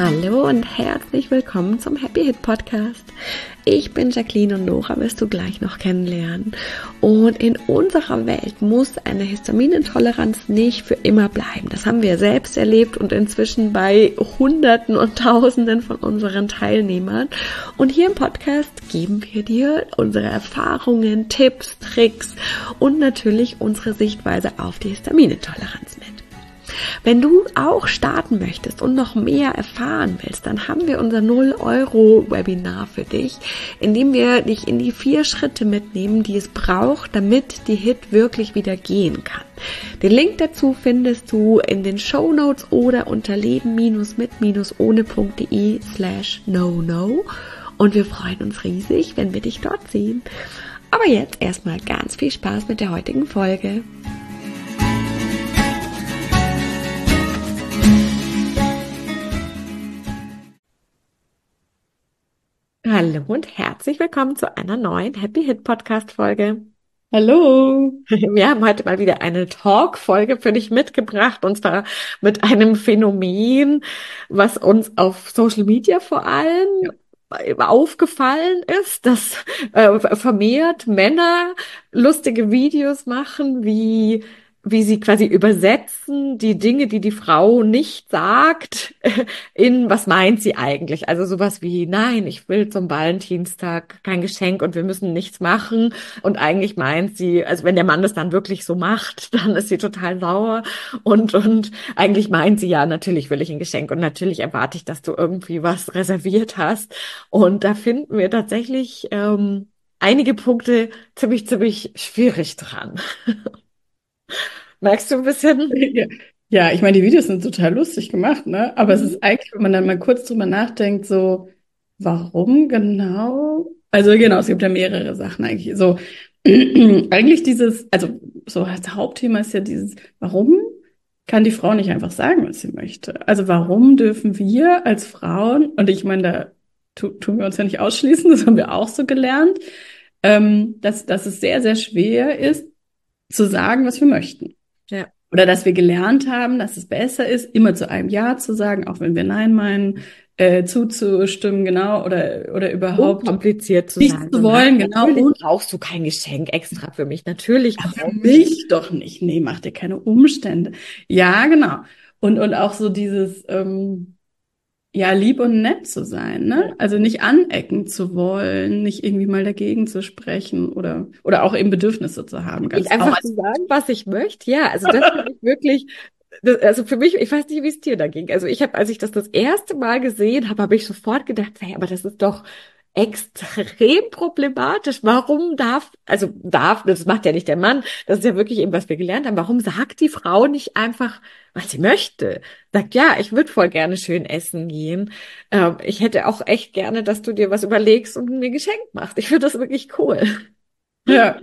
Hallo und herzlich willkommen zum Happy Hit Podcast. Ich bin Jacqueline und Nora wirst du gleich noch kennenlernen. Und in unserer Welt muss eine Histaminintoleranz nicht für immer bleiben. Das haben wir selbst erlebt und inzwischen bei Hunderten und Tausenden von unseren Teilnehmern. Und hier im Podcast geben wir dir unsere Erfahrungen, Tipps, Tricks und natürlich unsere Sichtweise auf die Histaminintoleranz mit. Wenn du auch starten möchtest und noch mehr erfahren willst, dann haben wir unser 0-Euro-Webinar für dich, in dem wir dich in die 4 Schritte mitnehmen, die es braucht, damit die Hit wirklich wieder gehen kann. Den Link dazu findest du in den Shownotes oder unter leben-mit-ohne.de/no-no und wir freuen uns riesig, wenn wir dich dort sehen. Aber jetzt erstmal ganz viel Spaß mit der heutigen Folge. Hallo und herzlich willkommen zu einer neuen Happy Hit Podcast Folge. Hallo. Wir haben heute mal wieder eine Talk-Folge für dich mitgebracht und zwar mit einem Phänomen, was uns auf Social Media vor allem aufgefallen ist, dass vermehrt Männer lustige Videos machen, wie sie quasi übersetzen die Dinge, die die Frau nicht sagt, in was meint sie eigentlich? Also sowas wie, nein, ich will zum Valentinstag kein Geschenk und wir müssen nichts machen. Und eigentlich meint sie, also wenn der Mann das dann wirklich so macht, dann ist sie total sauer. Und eigentlich meint sie, ja, natürlich will ich ein Geschenk und natürlich erwarte ich, dass du irgendwie was reserviert hast. Und da finden wir tatsächlich einige Punkte ziemlich schwierig dran. Merkst du ein bisschen? Ja, ja, ich meine, die Videos sind total lustig gemacht, ne? Aber es Mhm. ist eigentlich, wenn man dann mal kurz drüber nachdenkt, so, warum genau? Also genau, es gibt ja mehrere Sachen eigentlich. So, eigentlich dieses, also so das Hauptthema ist ja dieses, warum kann die Frau nicht einfach sagen, was sie möchte? Also warum dürfen wir als Frauen, und ich meine, da tun wir uns ja nicht ausschließen, das haben wir auch so gelernt, dass es sehr, sehr schwer ist, zu sagen, was wir möchten. Ja. Oder dass wir gelernt haben, dass es besser ist, immer zu einem Ja zu sagen, auch wenn wir Nein meinen, zuzustimmen, genau, oder überhaupt Unkompliziert zu nichts sein. zu So, nein, wollen, genau. natürlich Und brauchst du kein Geschenk extra für mich. Natürlich für brauche ich. mich doch nicht. Nee, mach dir keine Umstände. Ja, genau. Und auch so dieses, ja, lieb und nett zu sein, Ja. ne? Also nicht anecken zu wollen, nicht irgendwie mal dagegen zu sprechen oder auch eben Bedürfnisse zu haben, Nicht ganz auch einfach als zu sagen, was ich möchte. Ja, also das finde ich wirklich, also für mich, ich weiß nicht, wie es dir da ging. Also ich habe, als ich das erste Mal gesehen habe, habe ich sofort gedacht, hey, aber das ist doch extrem problematisch. Warum das macht ja nicht der Mann, das ist ja wirklich eben, was wir gelernt haben. Warum sagt die Frau nicht einfach, was sie möchte? Sagt, ja, ich würde voll gerne schön essen gehen. Ich hätte auch echt gerne, dass du dir was überlegst und mir ein Geschenk machst. Ich finde das wirklich cool. ja.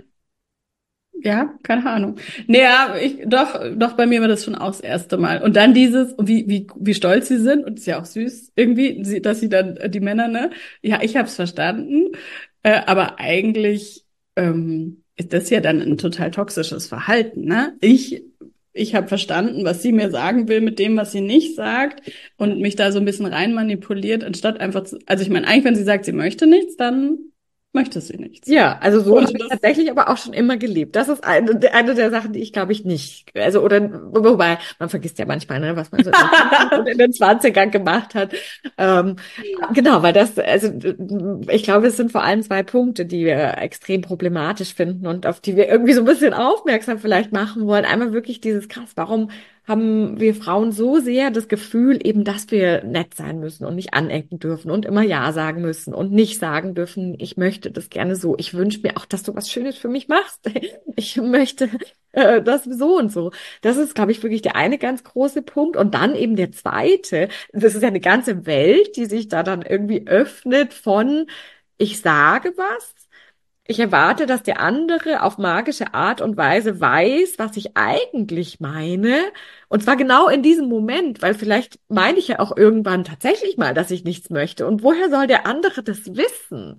Ja, keine Ahnung. Naja, doch, bei mir war das schon auch das erste Mal. Und dann dieses, wie stolz sie sind, und ist ja auch süß irgendwie, dass sie dann, die Männer, ne? Ja, ich hab's verstanden. Aber eigentlich ist das ja dann ein total toxisches Verhalten, ne? Ich habe verstanden, was sie mir sagen will mit dem, was sie nicht sagt, und mich da so ein bisschen rein manipuliert, anstatt einfach zu, also ich meine, eigentlich, wenn sie sagt, sie möchte nichts, dann möchte sie nichts. Ja, also so Und habe ich das, tatsächlich aber auch schon immer gelebt. Das ist eine der Sachen, die ich glaube ich nicht, also oder wobei man vergisst ja manchmal, ne, was man so in den 10ern und in den 20ern gemacht hat. Ähm, genau, weil das, also ich glaube, es sind vor allem 2 Punkte, die wir extrem problematisch finden und auf die wir irgendwie so ein bisschen aufmerksam vielleicht machen wollen. Einmal wirklich dieses krass, warum haben wir Frauen so sehr das Gefühl, eben, dass wir nett sein müssen und nicht anecken dürfen und immer Ja sagen müssen und nicht sagen dürfen, ich möchte das gerne so. Ich wünsche mir auch, dass du was Schönes für mich machst. Ich möchte das so und so. Das ist, glaube ich, wirklich der eine ganz große Punkt. Und dann eben der zweite, das ist ja eine ganze Welt, die sich da dann irgendwie öffnet von, ich sage was. Ich erwarte, dass der andere auf magische Art und Weise weiß, was ich eigentlich meine. Und zwar genau in diesem Moment, weil vielleicht meine ich ja auch irgendwann tatsächlich mal, dass ich nichts möchte. Und woher soll der andere das wissen?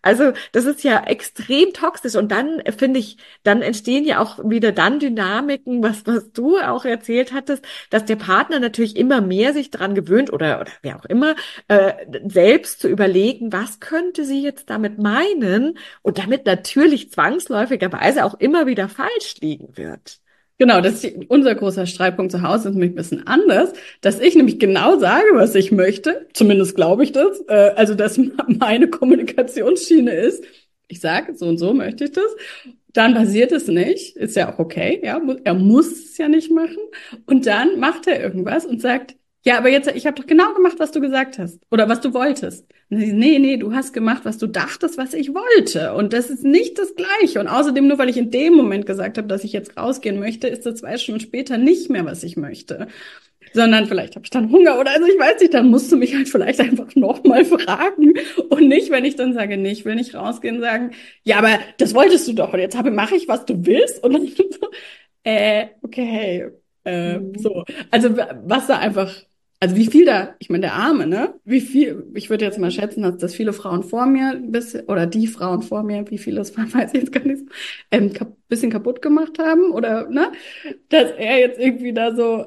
Also das ist ja extrem toxisch und dann finde ich, dann entstehen ja auch wieder dann Dynamiken, was du auch erzählt hattest, dass der Partner natürlich immer mehr sich dran gewöhnt oder wer auch immer, äh, selbst zu überlegen, was könnte sie jetzt damit meinen und damit natürlich zwangsläufigerweise auch immer wieder falsch liegen wird. Genau, das ist unser großer Streitpunkt zu Hause, ist nämlich ein bisschen anders, dass ich nämlich genau sage, was ich möchte, zumindest glaube ich das, also dass meine Kommunikationsschiene ist, ich sage, so und so möchte ich das, dann passiert es nicht, ist ja auch okay, ja, er muss es ja nicht machen und dann macht er irgendwas und sagt, ja, aber jetzt, ich habe doch genau gemacht, was du gesagt hast oder was du wolltest. Und dann, nee, du hast gemacht, was du dachtest, was ich wollte. Und das ist nicht das Gleiche. Und außerdem, nur weil ich in dem Moment gesagt habe, dass ich jetzt rausgehen möchte, ist das 2 Stunden später nicht mehr, was ich möchte. Sondern vielleicht habe ich dann Hunger oder also ich weiß nicht, dann musst du mich halt vielleicht einfach nochmal fragen. Und nicht, wenn ich dann sage, nee, ich will nicht rausgehen, sagen, ja, aber das wolltest du doch. Und jetzt mache ich, was du willst. Und dann so, okay, Mhm. so. Also was da einfach, also wie viel da, ich meine, der Arme, ne? Wie viel, ich würde jetzt mal schätzen, dass viele Frauen vor mir, oder die Frauen vor mir, wie viele es waren, weiß ich jetzt gar nicht, so, bisschen kaputt gemacht haben, oder, ne? Dass er jetzt irgendwie da so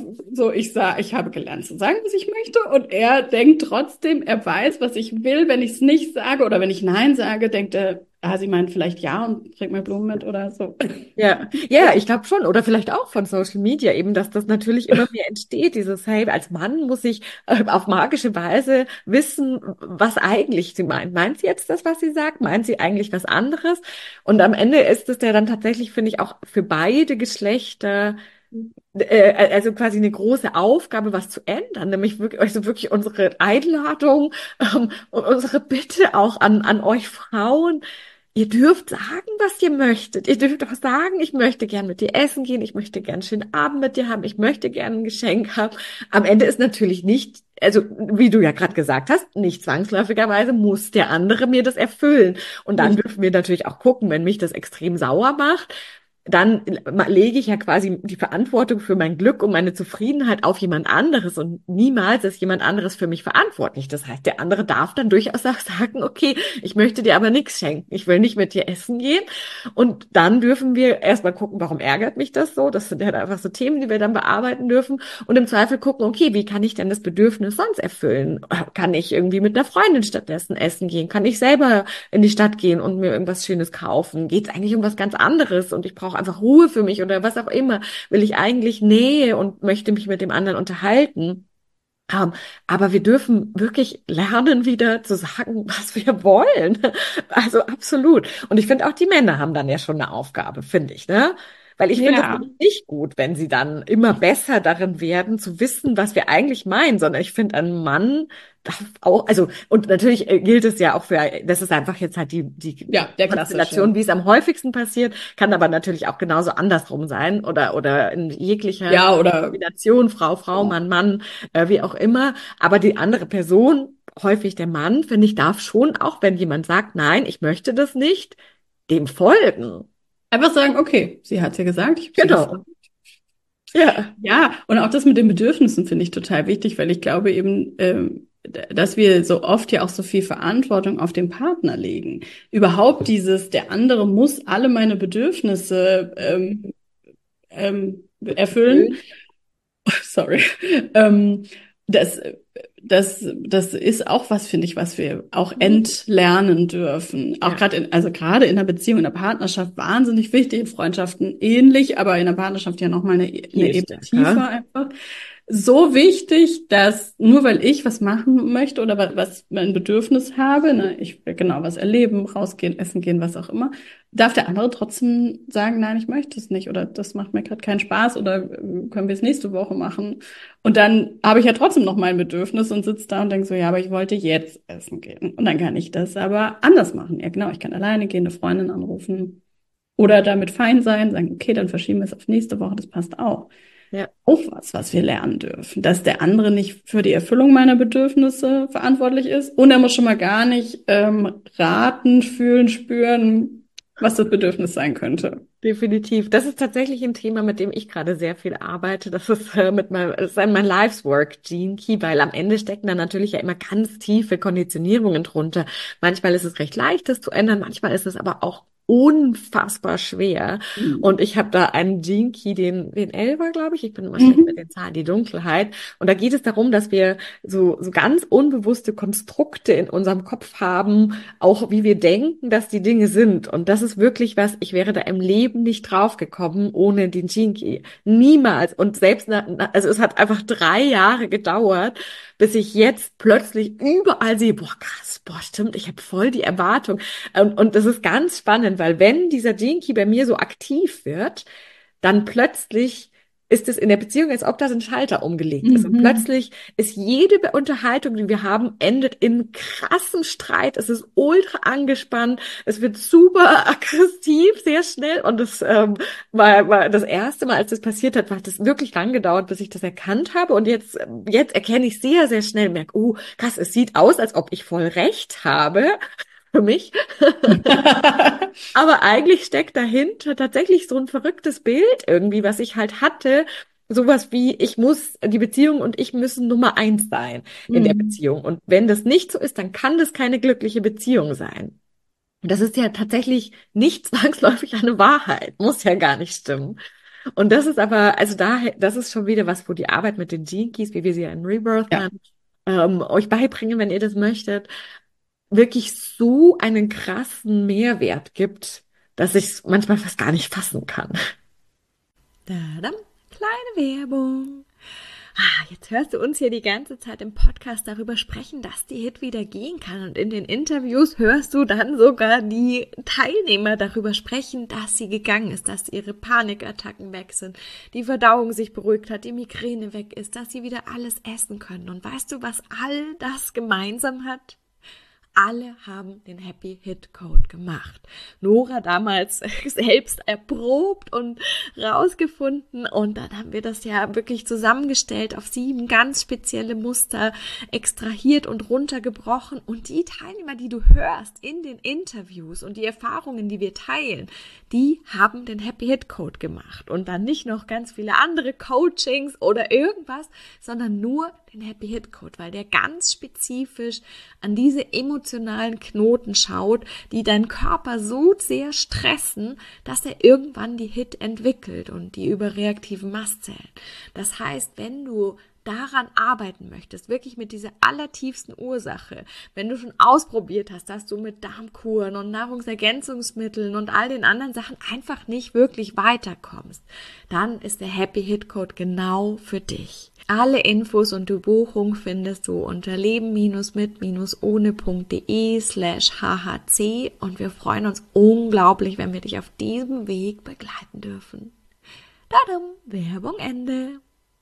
ich habe gelernt zu sagen, was ich möchte, und er denkt trotzdem, er weiß, was ich will, wenn ich es nicht sage, oder wenn ich Nein sage, denkt er, sie meint vielleicht ja und bringt mir Blumen mit oder so. Ja, ich glaube schon. Oder vielleicht auch von Social Media eben, dass das natürlich immer mehr entsteht. Dieses, hey, als Mann muss ich auf magische Weise wissen, was eigentlich sie meint. Meint sie jetzt das, was sie sagt? Meint sie eigentlich was anderes? Und am Ende ist es ja dann tatsächlich, finde ich, auch für beide Geschlechter also quasi eine große Aufgabe, was zu ändern, nämlich wirklich, also wirklich unsere Einladung und unsere Bitte auch an euch Frauen. Ihr dürft sagen, was ihr möchtet. Ihr dürft auch sagen, ich möchte gern mit dir essen gehen, ich möchte gern einen schönen Abend mit dir haben, ich möchte gern ein Geschenk haben. Am Ende ist natürlich nicht, also wie du ja gerade gesagt hast, nicht zwangsläufigerweise muss der andere mir das erfüllen. Und dann Richtig. dürfen wir natürlich auch gucken, wenn mich das extrem sauer macht, dann lege ich ja quasi die Verantwortung für mein Glück und meine Zufriedenheit auf jemand anderes und niemals ist jemand anderes für mich verantwortlich. Das heißt, der andere darf dann durchaus auch sagen, okay, ich möchte dir aber nichts schenken. Ich will nicht mit dir essen gehen. Und dann dürfen wir erstmal gucken, warum ärgert mich das so? Das sind halt einfach so Themen, die wir dann bearbeiten dürfen. Und im Zweifel gucken, okay, wie kann ich denn das Bedürfnis sonst erfüllen? Kann ich irgendwie mit einer Freundin stattdessen essen gehen? Kann ich selber in die Stadt gehen und mir irgendwas Schönes kaufen? Geht es eigentlich um was ganz anderes und ich brauche einfach Ruhe für mich oder was auch immer? Will ich eigentlich Nähe und möchte mich mit dem anderen unterhalten? Aber wir dürfen wirklich lernen, wieder zu sagen, was wir wollen. Also absolut. Und ich finde auch die Männer haben dann ja schon eine Aufgabe, finde ich, ne? Weil ich finde es Ja. nämlich nicht gut, wenn sie dann immer besser darin werden, zu wissen, was wir eigentlich meinen, sondern ich finde, ein Mann darf auch, also, und natürlich gilt es ja auch für, das ist einfach jetzt halt die Ja, der Konstellation, klassische. wie es am häufigsten passiert, kann aber natürlich auch genauso andersrum sein oder in jeglicher Ja, oder Kombination, Frau, genau. Mann, wie auch immer. Aber die andere Person, häufig der Mann, finde ich, darf schon auch, wenn jemand sagt, nein, ich möchte das nicht, dem folgen. Einfach sagen, okay, sie hat ja gesagt, ich habe sie gefragt. Genau. Ja. Ja, und auch das mit den Bedürfnissen finde ich total wichtig, weil ich glaube eben, dass wir so oft ja auch so viel Verantwortung auf den Partner legen. Überhaupt dieses, der andere muss alle meine Bedürfnisse erfüllen. Schön. Sorry. Ähm, das, das ist auch was, finde ich, was wir auch entlernen dürfen. Auch Ja, also gerade in der Beziehung, in der Partnerschaft wahnsinnig wichtig, in Freundschaften ähnlich, aber in der Partnerschaft ja nochmal eine viel Ebene stärker. tiefer einfach. So wichtig, dass nur weil ich was machen möchte oder was mein Bedürfnis habe, ne, ich will genau was erleben, rausgehen, essen gehen, was auch immer, darf der andere trotzdem sagen, nein, ich möchte es nicht oder das macht mir gerade keinen Spaß oder können wir es nächste Woche machen. Und dann habe ich ja trotzdem noch mein Bedürfnis und sitze da und denke so, ja, aber ich wollte jetzt essen gehen. Und dann kann ich das aber anders machen. Ja, genau, ich kann alleine gehen, eine Freundin anrufen oder damit fein sein, sagen, okay, dann verschieben wir es auf nächste Woche, das passt auch. Ja. Auch was wir lernen dürfen, dass der andere nicht für die Erfüllung meiner Bedürfnisse verantwortlich ist und er muss schon mal gar nicht raten, fühlen, spüren, was das Bedürfnis sein könnte. Definitiv. Das ist tatsächlich ein Thema, mit dem ich gerade sehr viel arbeite. Das ist das ist mein Life's Work Gene Key, weil am Ende stecken da natürlich ja immer ganz tiefe Konditionierungen drunter. Manchmal ist es recht leicht, das zu ändern, manchmal ist es aber auch unfassbar schwer. Und ich habe da einen Gene Key, den 11er, glaube ich. Ich bin immer schlecht mit Mhm. den Zahlen, die Dunkelheit. Und da geht es darum, dass wir so ganz unbewusste Konstrukte in unserem Kopf haben, auch wie wir denken, dass die Dinge sind. Und das ist wirklich was, ich wäre da im Leben nicht drauf gekommen ohne den Gene Key. Niemals. Und selbst, also es hat einfach 3 Jahre gedauert, bis ich jetzt plötzlich überall sehe, boah, krass, boah, stimmt, ich habe voll die Erwartung. Und das ist ganz spannend, weil wenn dieser Gene Key bei mir so aktiv wird, dann plötzlich ist es in der Beziehung, als ob da so ein Schalter umgelegt ist. Und Mhm. plötzlich ist jede Unterhaltung, die wir haben, endet in krassem Streit. Es ist ultra angespannt. Es wird super aggressiv, sehr schnell. Und das war das erste Mal, als das passiert hat, hat es wirklich lang gedauert, bis ich das erkannt habe. Und jetzt erkenne ich sehr, sehr schnell, merke, krass, es sieht aus, als ob ich voll recht habe für mich. Aber eigentlich steckt dahinter tatsächlich so ein verrücktes Bild irgendwie, was ich halt hatte. Sowas wie, ich muss, die Beziehung und ich müssen Nummer 1 sein in der Mhm. Beziehung. Und wenn das nicht so ist, dann kann das keine glückliche Beziehung sein. Und das ist ja tatsächlich nicht zwangsläufig eine Wahrheit, muss ja gar nicht stimmen. Und das ist aber, also das ist schon wieder was, wo die Arbeit mit den Gene Keys, wie wir sie ja in Rebirth Ja. nennen, euch beibringen, wenn ihr das möchtet, wirklich so einen krassen Mehrwert gibt, dass ich es manchmal fast gar nicht fassen kann. Tadam, kleine Werbung. Jetzt hörst du uns hier die ganze Zeit im Podcast darüber sprechen, dass die Hit wieder gehen kann. Und in den Interviews hörst du dann sogar die Teilnehmer darüber sprechen, dass sie gegangen ist, dass ihre Panikattacken weg sind, die Verdauung sich beruhigt hat, die Migräne weg ist, dass sie wieder alles essen können. Und weißt du, was all das gemeinsam hat? Alle haben den Happy Hit Code gemacht. Nora damals selbst erprobt und rausgefunden und dann haben wir das ja wirklich zusammengestellt auf 7 ganz spezielle Muster extrahiert und runtergebrochen und die Teilnehmer, die du hörst in den Interviews und die Erfahrungen, die wir teilen, die haben den Happy Hit Code gemacht und dann nicht noch ganz viele andere Coachings oder irgendwas, sondern nur den Happy Hit Code, weil der ganz spezifisch an diese emotionalen Knoten schaut, die deinen Körper so sehr stressen, dass er irgendwann die Hit entwickelt und die überreaktiven Mastzellen. Das heißt, wenn du daran arbeiten möchtest, wirklich mit dieser allertiefsten Ursache, wenn du schon ausprobiert hast, dass du mit Darmkuren und Nahrungsergänzungsmitteln und all den anderen Sachen einfach nicht wirklich weiterkommst, dann ist der Happy Hit Code genau für dich. Alle Infos und die Buchung findest du unter leben-mit-ohne.de/hhc und wir freuen uns unglaublich, wenn wir dich auf diesem Weg begleiten dürfen. Tadam, Werbung Ende.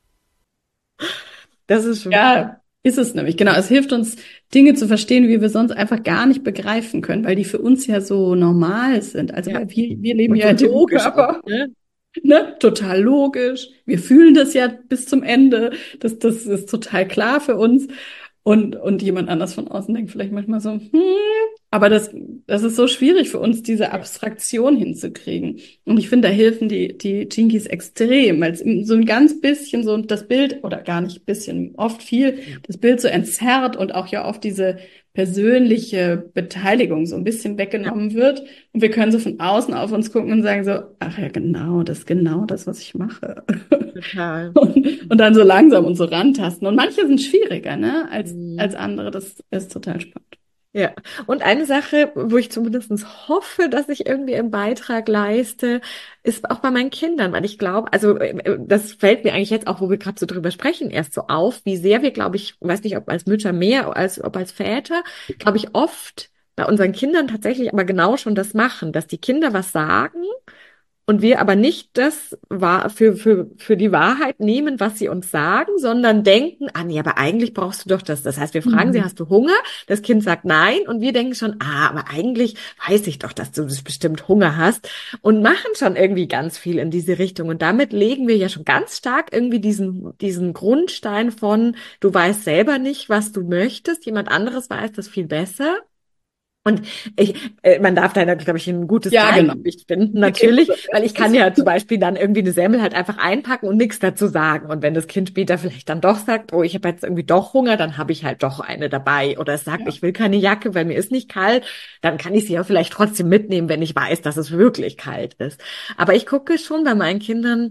Das ist schon krass. Ja, ist es nämlich. Genau. Es hilft uns, Dinge zu verstehen, wie wir sonst einfach gar nicht begreifen können, weil die für uns ja so normal sind. Also, Ja. weil wir leben Und ja so in dem logisch auch, Körper. ne? Ne? Total logisch. Wir fühlen das ja bis zum Ende. Das ist total klar für uns. Und jemand anders von außen denkt vielleicht manchmal so, aber das ist so schwierig für uns, diese Ja. Abstraktion hinzukriegen. Und ich finde, da helfen die Jinkies extrem, weil es so ein ganz bisschen so das Bild, oder gar nicht bisschen, oft viel, das Bild so entzerrt und auch ja oft diese persönliche Beteiligung so ein bisschen Ja, weggenommen wird. Und wir können so von außen auf uns gucken und sagen so, ach ja, das ist genau das, was ich mache. total. Und dann so langsam und so rantasten. Und manche sind schwieriger, ne, als Mhm. andere. Das ist total spannend. Ja, und eine Sache, wo ich zumindest hoffe, dass ich irgendwie einen Beitrag leiste, ist auch bei meinen Kindern, weil ich glaube, also das fällt mir eigentlich jetzt auch, wo wir gerade so drüber sprechen, erst so auf, wie sehr wir, glaube ich, weiß nicht, ob als Mütter mehr als ob als Väter, glaube ich, oft bei unseren Kindern tatsächlich aber genau schon das machen, dass die Kinder was sagen und wir aber nicht das für die Wahrheit nehmen, was sie uns sagen, sondern denken, nee, aber eigentlich brauchst du doch das. Das heißt, wir fragen sie, Mhm. hast du Hunger? Das Kind sagt nein und wir denken schon, aber eigentlich weiß ich doch, dass du bestimmt Hunger hast und machen schon irgendwie ganz viel in diese Richtung. Und damit legen wir ja schon ganz stark irgendwie diesen Grundstein von, du weißt selber nicht, was du möchtest, jemand anderes weiß das viel besser. Und man darf da, glaube ich, ein gutes Ja, genau. Gleichgewicht finden, natürlich, weil ich kann ja zum Beispiel dann irgendwie eine Semmel halt einfach einpacken und nichts dazu sagen. Und wenn das Kind später vielleicht dann doch sagt, oh, ich habe jetzt irgendwie doch Hunger, dann habe ich halt doch eine dabei. Oder es sagt, Ja. ich will keine Jacke, weil mir ist nicht kalt, dann kann ich sie ja vielleicht trotzdem mitnehmen, wenn ich weiß, dass es wirklich kalt ist. Aber ich gucke schon bei meinen Kindern,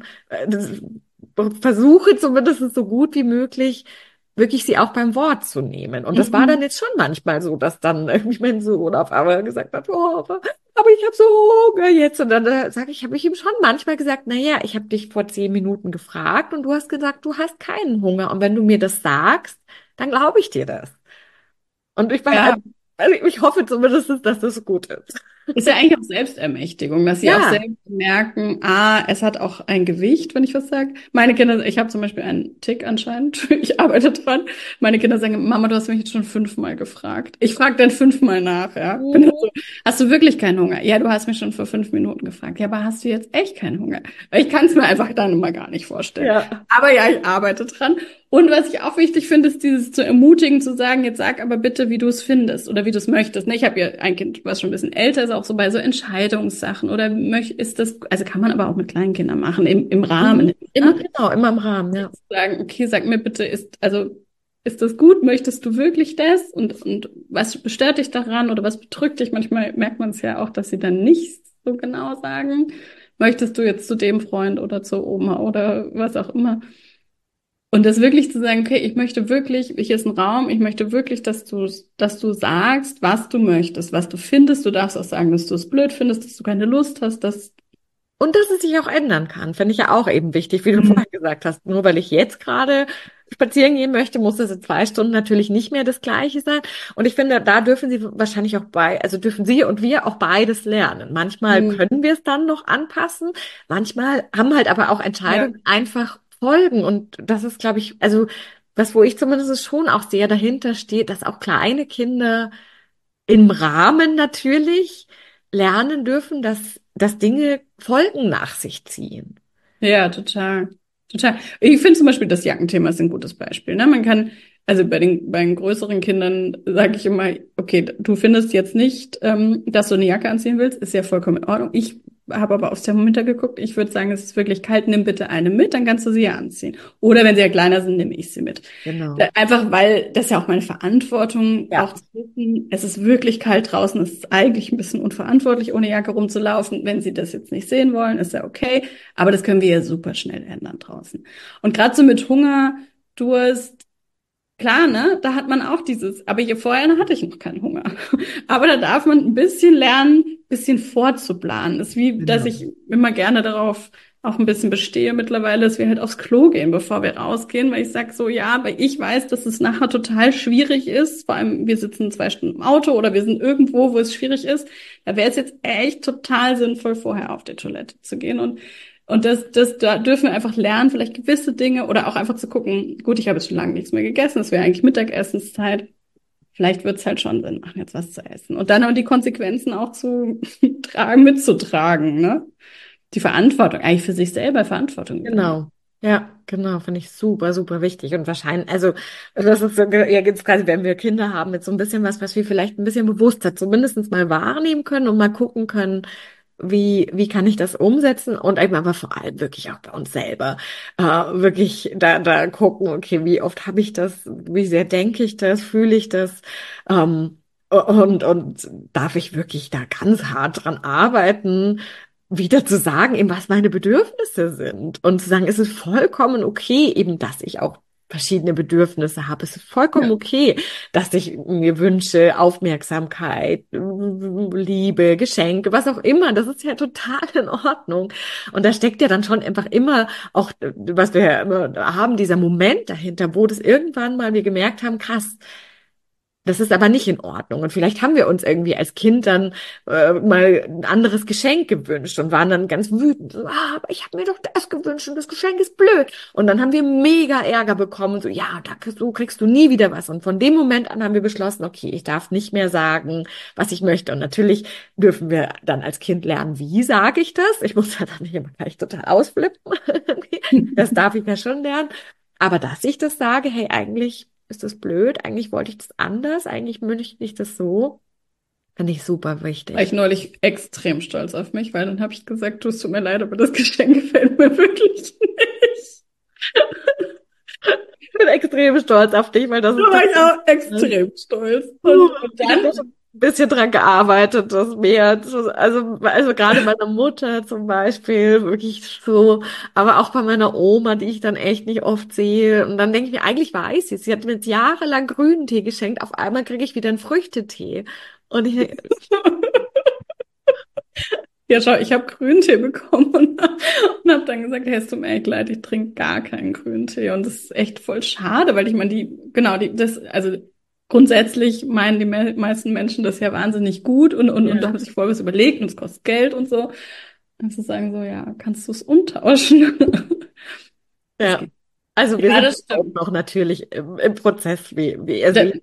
versuche zumindest so gut wie möglich, wirklich sie auch beim Wort zu nehmen. Und das war dann Mhm. jetzt schon manchmal so, dass dann irgendwie mein Sohn auf einmal gesagt hat, oh, aber ich habe so Hunger jetzt. Und dann sage ich, habe ich ihm schon manchmal gesagt, na ja, ich habe dich vor 10 Minuten gefragt und du hast gesagt, du hast keinen Hunger. Und wenn du mir das sagst, dann glaube ich dir das. Und ich war, Ja, also ich hoffe zumindest, dass das gut ist. ist ja eigentlich auch Selbstermächtigung, dass sie auch Ja. selbst merken, es hat auch ein Gewicht, wenn ich was sage. Meine Kinder, ich habe zum Beispiel einen Tick anscheinend, ich arbeite dran. Meine Kinder sagen, Mama, du hast mich jetzt schon 5-mal gefragt. Ich frage dann 5-mal nach, ja. Bin dann so, hast du wirklich keinen Hunger? Ja, du hast mich schon vor 5 Minuten gefragt. Ja, aber hast du jetzt echt keinen Hunger? Ich kann es mir einfach dann immer gar nicht vorstellen. Ja. Aber ja, ich arbeite dran. Und was ich auch wichtig finde, ist dieses zu ermutigen, zu sagen, jetzt sag aber bitte, wie du es findest oder wie du es möchtest. Ne, ich habe ja ein Kind, was schon ein bisschen älter ist, auch so bei so Entscheidungssachen oder ist das, also kann man aber auch mit kleinen Kindern machen, im Rahmen. Ne? Genau, immer im Rahmen, ja. Sagen, okay, sag mir bitte, ist das gut? Möchtest du wirklich das? Und was stört dich daran oder was bedrückt dich? Manchmal merkt man es ja auch, dass sie dann nicht so genau sagen. Möchtest du jetzt zu dem Freund oder zur Oma oder was auch immer? Und das wirklich zu sagen, okay, ich möchte wirklich, hier ist ein Raum, ich möchte wirklich, dass du sagst, was du möchtest, was du findest. Du darfst auch sagen, dass du es blöd findest, dass du keine Lust hast, dass, Und dass es sich auch ändern kann, finde ich ja auch eben wichtig, wie du Mhm. vorher gesagt hast. Nur weil ich jetzt gerade spazieren gehen möchte, muss es in 2 Stunden natürlich nicht mehr das Gleiche sein. Und ich finde, da dürfen sie wahrscheinlich auch also dürfen sie und wir auch beides lernen. Manchmal Mhm. können wir es dann noch anpassen. Manchmal haben halt aber auch Ja, Entscheidungen einfach Folgen. Und das ist, glaube ich, also was, wo ich zumindest schon auch sehr dahinter stehe, dass auch kleine Kinder im Rahmen natürlich lernen dürfen, dass Dinge Folgen nach sich ziehen. ja, total. Total. Ich finde zum Beispiel, das Jackenthema ist ein gutes Beispiel. Ne? Man kann, also bei den größeren Kindern sage ich immer, okay, du findest jetzt nicht, dass du eine Jacke anziehen willst, ist ja vollkommen in Ordnung. Ich habe aber aufs Thermometer geguckt. Ich würde sagen, es ist wirklich kalt, nimm bitte eine mit, dann kannst du sie ja anziehen. Oder wenn sie ja kleiner sind, nehme ich sie mit. Genau. Einfach weil das ja auch meine Verantwortung, Ja, auch zu wissen, es ist wirklich kalt draußen, es ist eigentlich ein bisschen unverantwortlich, ohne Jacke rumzulaufen. Wenn sie das jetzt nicht sehen wollen, ist ja okay. Aber das können wir ja super schnell ändern draußen. Und gerade so mit Hunger, Durst, klar, ne, da hat man auch dieses, aber hier vorher hatte ich noch keinen Hunger. Aber da darf man ein bisschen lernen, ein bisschen vorzuplanen. Das ist wie, dass genau. ich immer gerne darauf auch ein bisschen bestehe mittlerweile, dass wir halt aufs Klo gehen, bevor wir rausgehen, weil ich sag so, ja, weil ich weiß, dass es nachher total schwierig ist. Vor allem, wir sitzen 2 Stunden im Auto oder wir sind irgendwo, wo es schwierig ist. Da wäre es jetzt echt total sinnvoll, vorher auf die Toilette zu gehen und da dürfen wir einfach lernen, vielleicht gewisse Dinge oder auch einfach zu gucken, gut, ich habe jetzt schon lange nichts mehr gegessen, es wäre eigentlich Mittagessenszeit. Vielleicht wird es halt schon Sinn machen, jetzt was zu essen. Und dann aber die Konsequenzen auch zu tragen, mitzutragen, ne? Die Verantwortung, eigentlich für sich selber Verantwortung übernehmen. Genau. Ja, genau, finde ich super, super wichtig. Und wahrscheinlich, also, das ist so, ja, jetzt quasi, wenn wir Kinder haben, mit so ein bisschen was wir vielleicht ein bisschen bewusster zumindest mal wahrnehmen können und mal gucken können, wie kann ich das umsetzen und eben aber vor allem wirklich auch bei uns selber, wirklich da gucken, okay, wie oft habe ich das, wie sehr denke ich das, fühle ich das, und darf ich wirklich da ganz hart dran arbeiten, wieder zu sagen, eben was meine Bedürfnisse sind und zu sagen, es ist vollkommen okay, eben, dass ich auch verschiedene Bedürfnisse habe. Es ist vollkommen Ja. okay, dass ich mir wünsche, Aufmerksamkeit, Liebe, Geschenke, was auch immer. Das ist ja total in Ordnung. Und da steckt ja dann schon einfach immer auch, was wir ja immer haben, dieser Moment dahinter, wo das irgendwann mal wir gemerkt haben, krass, das ist aber nicht in Ordnung. Und vielleicht haben wir uns irgendwie als Kind dann mal ein anderes Geschenk gewünscht und waren dann ganz wütend. So, aber ich habe mir doch das gewünscht und das Geschenk ist blöd. Und dann haben wir mega Ärger bekommen. So, ja, so kriegst du nie wieder was. Und von dem Moment an haben wir beschlossen, okay, ich darf nicht mehr sagen, was ich möchte. Und natürlich dürfen wir dann als Kind lernen, wie sage ich das? Ich muss ja dann nicht immer gleich total ausflippen. Das darf ich ja schon lernen. Aber dass ich das sage, hey, eigentlich ist das blöd, eigentlich wollte ich das anders, eigentlich möchte ich das so. Finde ich super War ich wichtig. neulich extrem stolz auf mich, weil dann habe ich gesagt, du, es tut mir leid, aber das Geschenk gefällt mir wirklich nicht. Ich bin extrem stolz auf dich, weil das Da ist war ich tatsächlich. auch extrem stolz. Und Ich habe da dann, schon ein bisschen dran gearbeitet, das mehr, also gerade meiner Mutter zum Beispiel, wirklich so, aber auch bei meiner Oma, die ich dann echt nicht oft sehe. Und dann denke ich mir, eigentlich weiß sie es. Sie hat mir jetzt jahrelang grünen Tee geschenkt, auf einmal kriege ich wieder einen Früchtetee. Und ich, ja, schau, ich habe Grüntee bekommen und habe dann gesagt, hey, es tut mir echt leid, ich trinke gar keinen Grüntee. Und das ist echt voll schade, weil ich meine, also grundsätzlich meinen die meisten Menschen das ja wahnsinnig gut und ja, haben sich vorher was überlegt und es kostet Geld und so. Und zu sagen so, ja, kannst du es umtauschen? Das ja. geht. Also wir Ja, sind das auch stimmt. noch natürlich im Prozess, also Da,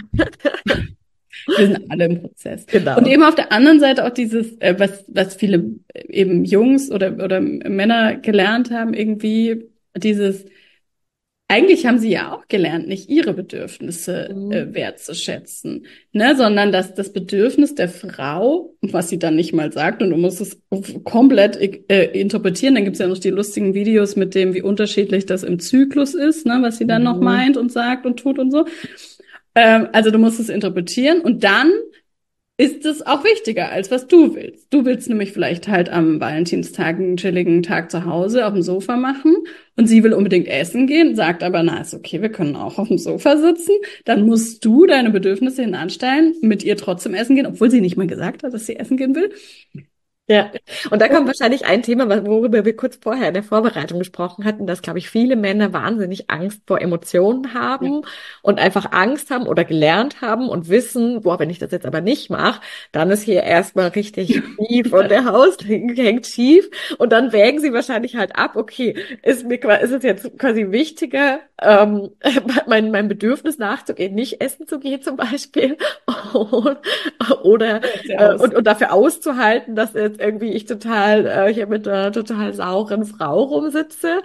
wir sind alle im Prozess. Und genau. eben auf der anderen Seite auch dieses, was viele eben Jungs oder Männer gelernt haben, irgendwie dieses, eigentlich haben sie ja auch gelernt, nicht ihre Bedürfnisse Mhm. wertzuschätzen, ne, sondern dass das Bedürfnis der Frau, was sie dann nicht mal sagt, und du musst es komplett interpretieren, dann gibt's ja noch die lustigen Videos mit dem, wie unterschiedlich das im Zyklus ist, ne, was sie dann noch Mhm. meint und sagt und tut und so. Also du musst es interpretieren und dann ist es auch wichtiger, als was du willst. Du willst nämlich vielleicht halt am Valentinstag einen chilligen Tag zu Hause auf dem Sofa machen und sie will unbedingt essen gehen, sagt aber, na, ist okay, wir können auch auf dem Sofa sitzen. Dann musst du deine Bedürfnisse hinanstellen, mit ihr trotzdem essen gehen, obwohl sie nicht mal gesagt hat, dass sie essen gehen will. Ja, und da kommt wahrscheinlich ein Thema, worüber wir kurz vorher in der Vorbereitung gesprochen hatten, dass, glaube ich, viele Männer wahnsinnig Angst vor Emotionen Ja, haben und einfach Angst haben oder gelernt haben und wissen, boah, wenn ich das jetzt aber nicht mache, dann ist hier erstmal richtig schief und der Haus hängt schief und dann wägen sie wahrscheinlich halt ab, okay, ist es jetzt quasi wichtiger, mein Bedürfnis nachzugehen, nicht essen zu gehen zum Beispiel oder sehr aus. und dafür auszuhalten, dass jetzt irgendwie ich total hier mit einer total sauren Frau rumsitze.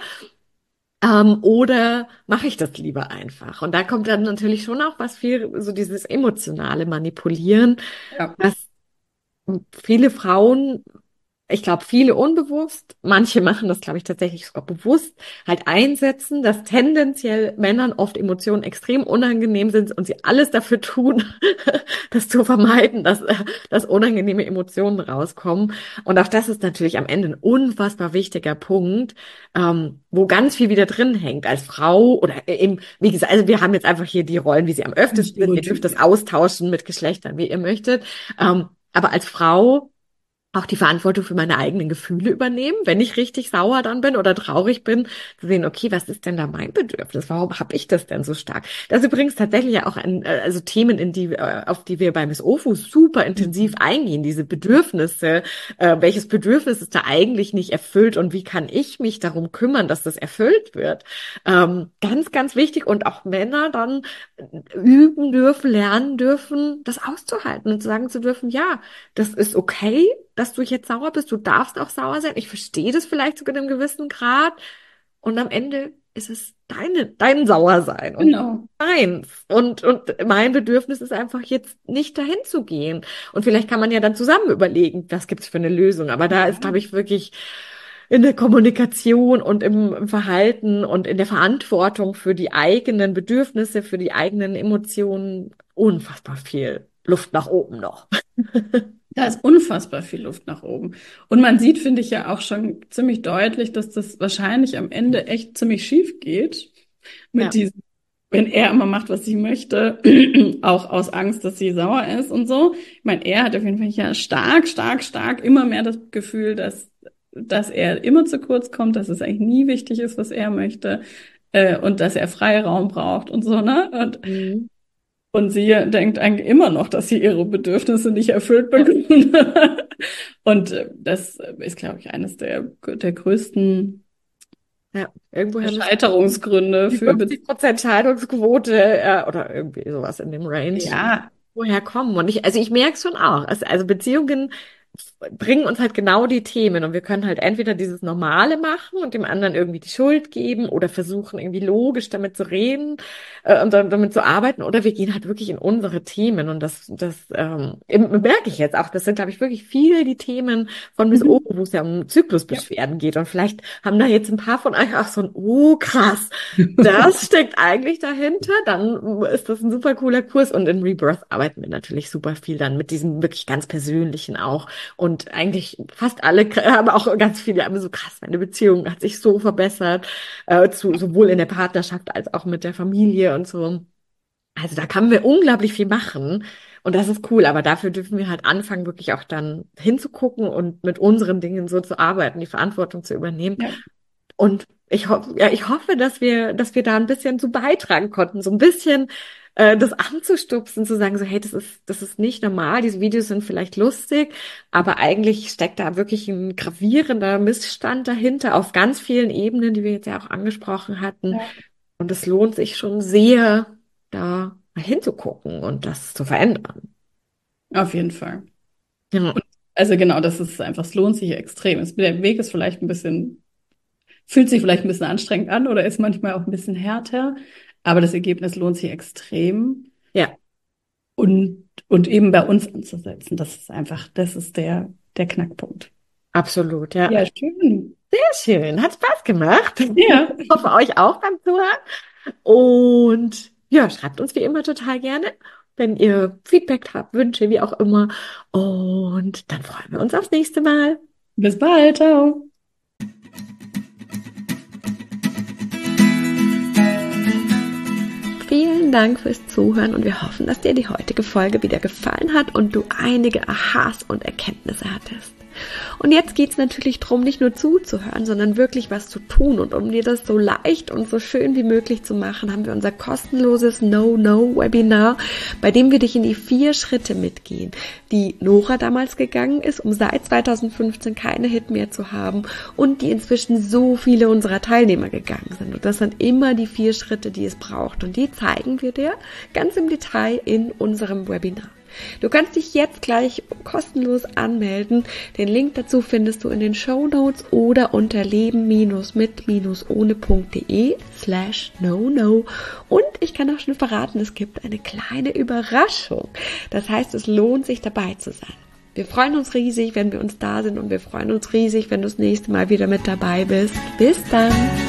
Oder mache ich das lieber einfach? Und da kommt dann natürlich schon auch was viel, so dieses emotionale Manipulieren, Ja, was viele Frauen, ich glaube, viele unbewusst, manche machen das, glaube ich, tatsächlich sogar bewusst, halt einsetzen, dass tendenziell Männern oft Emotionen extrem unangenehm sind und sie alles dafür tun, das zu vermeiden, dass unangenehme Emotionen rauskommen. Und auch das ist natürlich am Ende ein unfassbar wichtiger Punkt, wo ganz viel wieder drin hängt als Frau oder eben, wie gesagt, also wir haben jetzt einfach hier die Rollen, wie sie am öftesten sind. Ihr dürft das Stereotype. austauschen mit Geschlechtern, wie ihr möchtet. Aber als Frau auch die Verantwortung für meine eigenen Gefühle übernehmen, wenn ich richtig sauer dann bin oder traurig bin, zu sehen, okay, was ist denn da mein Bedürfnis? Warum habe ich das denn so stark? Das ist übrigens tatsächlich ja auch also Themen, auf die wir bei Miss Ofu super intensiv Mhm. eingehen, diese Bedürfnisse, welches Bedürfnis ist da eigentlich nicht erfüllt und wie kann ich mich darum kümmern, dass das erfüllt wird? Ganz, ganz wichtig und auch Männer dann üben dürfen, lernen dürfen, das auszuhalten und sagen zu dürfen, ja, das ist okay, dass du jetzt sauer bist. Du darfst auch sauer sein. Ich verstehe das vielleicht sogar in einem gewissen Grad. Und am Ende ist es dein Sauersein und Genau. meins. Und mein Bedürfnis ist einfach jetzt nicht dahin zu gehen. Und vielleicht kann man ja dann zusammen überlegen, was gibt's für eine Lösung. Aber da ist, Ja, glaube ich, wirklich in der Kommunikation und im Verhalten und in der Verantwortung für die eigenen Bedürfnisse, für die eigenen Emotionen unfassbar viel Luft nach oben noch. da ist unfassbar viel Luft nach oben. Und man sieht, finde ich ja auch schon ziemlich deutlich, dass das wahrscheinlich am Ende echt ziemlich schief geht mit Ja. diesem, wenn er immer macht, was sie möchte, auch aus Angst, dass sie sauer ist und so. Ich meine, er hat auf jeden Fall ja stark immer mehr das Gefühl, dass er immer zu kurz kommt, dass es eigentlich nie wichtig ist, was er möchte, und dass er Freiraum braucht und so, ne? Mhm. Und sie denkt eigentlich immer noch, dass sie ihre Bedürfnisse nicht erfüllt Ja. bekommt. Und das ist, glaube ich, eines der größten Ja, irgendwoher müssen Scheiterungsgründe die für 50% Scheidungsquote oder irgendwie sowas in dem Range Ja, woher kommen. Und also ich merke es schon auch. Also Beziehungen bringen uns halt genau die Themen und wir können halt entweder dieses Normale machen und dem anderen irgendwie die Schuld geben oder versuchen irgendwie logisch damit zu reden und dann damit zu arbeiten oder wir gehen halt wirklich in unsere Themen und merke ich jetzt auch, das sind glaube ich wirklich viel die Themen von Miss O, Mhm. wo es ja um Ja. Zyklusbeschwerden geht und vielleicht haben da jetzt ein paar von euch auch so ein, oh krass, das steckt eigentlich dahinter, dann ist das ein super cooler Kurs und in Rebirth arbeiten wir natürlich super viel dann mit diesem wirklich ganz persönlichen auch und eigentlich fast alle haben auch ganz viele, haben so krass, meine Beziehung hat sich so verbessert, sowohl in der Partnerschaft als auch mit der Familie und so. Also da können wir unglaublich viel machen und das ist cool, aber dafür dürfen wir halt anfangen, wirklich auch dann hinzugucken und mit unseren Dingen so zu arbeiten, die Verantwortung zu übernehmen. Ja. Und ich hoffe, dass wir da ein bisschen zu beitragen konnten, so ein bisschen das anzustupsen, zu sagen, so, hey, das ist nicht normal, diese Videos sind vielleicht lustig, aber eigentlich steckt da wirklich ein gravierender Missstand dahinter auf ganz vielen Ebenen, die wir jetzt ja auch angesprochen hatten. Ja, Und es lohnt sich schon sehr, da mal hinzugucken und das zu verändern. auf jeden Fall. Ja, Also genau, das ist einfach, es lohnt sich extrem. Der Weg ist vielleicht fühlt sich vielleicht ein bisschen anstrengend an oder ist manchmal auch ein bisschen härter, aber das Ergebnis lohnt sich extrem ja, und eben bei uns anzusetzen. Das ist der Knackpunkt. absolut, ja. Ja, schön. Sehr schön, hat Spaß gemacht. Ja, Ich hoffe, euch auch beim Zuhören. Und ja, schreibt uns wie immer total gerne, wenn ihr Feedback habt, Wünsche, wie auch immer. Und dann freuen wir uns aufs nächste Mal. bis bald. Ciao. Vielen Dank fürs Zuhören und wir hoffen, dass dir die heutige Folge wieder gefallen hat und du einige Aha's und Erkenntnisse hattest. Und jetzt geht's natürlich darum, nicht nur zuzuhören, sondern wirklich was zu tun. Und um dir das so leicht und so schön wie möglich zu machen, haben wir unser kostenloses No-No-Webinar, bei dem wir dich in die 4 Schritte mitgehen, die Nora damals gegangen ist, um seit 2015 keine Hit mehr zu haben und die inzwischen so viele unserer Teilnehmer gegangen sind. Und das sind immer die 4 Schritte, die es braucht. Und die zeigen wir dir ganz im Detail in unserem Webinar. Du kannst dich jetzt gleich kostenlos anmelden. Den Link dazu findest du in den Shownotes oder unter leben-mit-ohne.de/no-no. Und ich kann auch schon verraten, es gibt eine kleine Überraschung. Das heißt, es lohnt sich dabei zu sein. Wir freuen uns riesig, wenn wir uns da sind und wir freuen uns riesig, wenn du das nächste Mal wieder mit dabei bist. Bis dann!